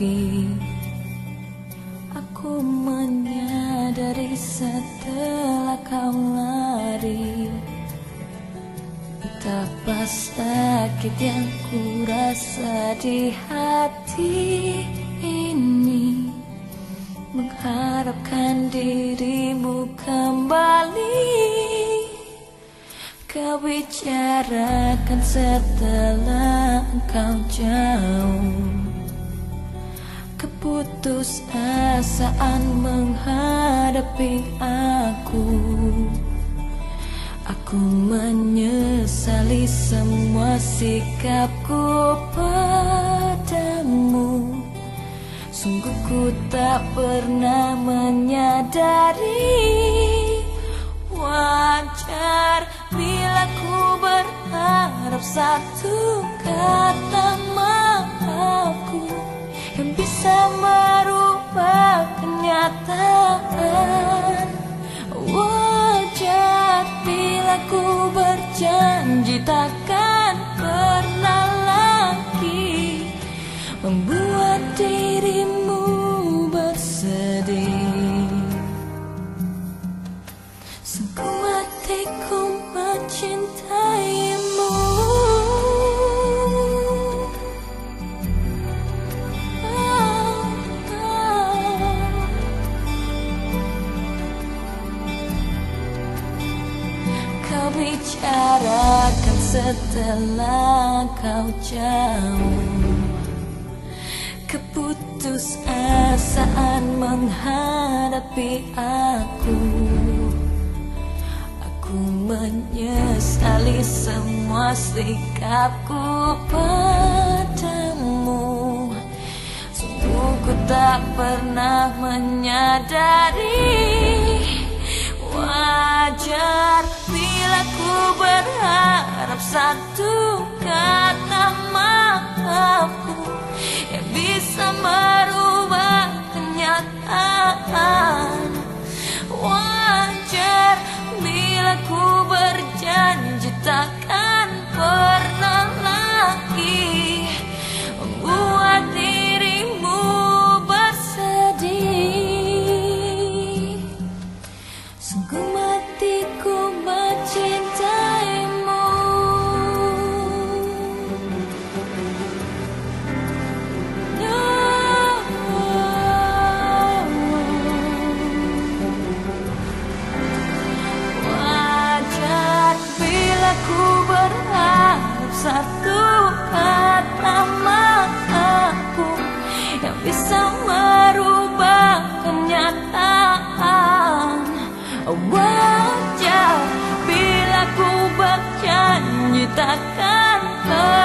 lagi. Aku menyadari setelah kau lari, betapa sakit yang ku rasa di hati ini, mengharapkan dirimu kembali. Kau bicarakan setelah engkau jauh, keputusasaan menghadapi aku. Aku menyesali semua sikapku padamu. Sungguh ku tak pernah menyadari. Wajar bila ku berharap satu kata maafku yang bisa merubah kenyataan. Wajar bila ku berjanji takkan pernah lagi membuat dirimu bersedih. Sungguh hatiku mencintaimu. Kau bicarakan setelah kau jauh, keputusasaan menghadapi aku. Aku menyesali semua sikapku padamu. Sungguh ku tak pernah menyadari. Wajar bila ku berharap satu kata maafku yang bisa merubah kenyataan. Wajar bila ku berjanji takkan pernah lagi membuat dirimu bersedih. Sungguh matiku mencintaimu. Wajar bila ku berharap satu kata maafku yang bisa merubah kenyataan. Wajar bila ku berjanji takkan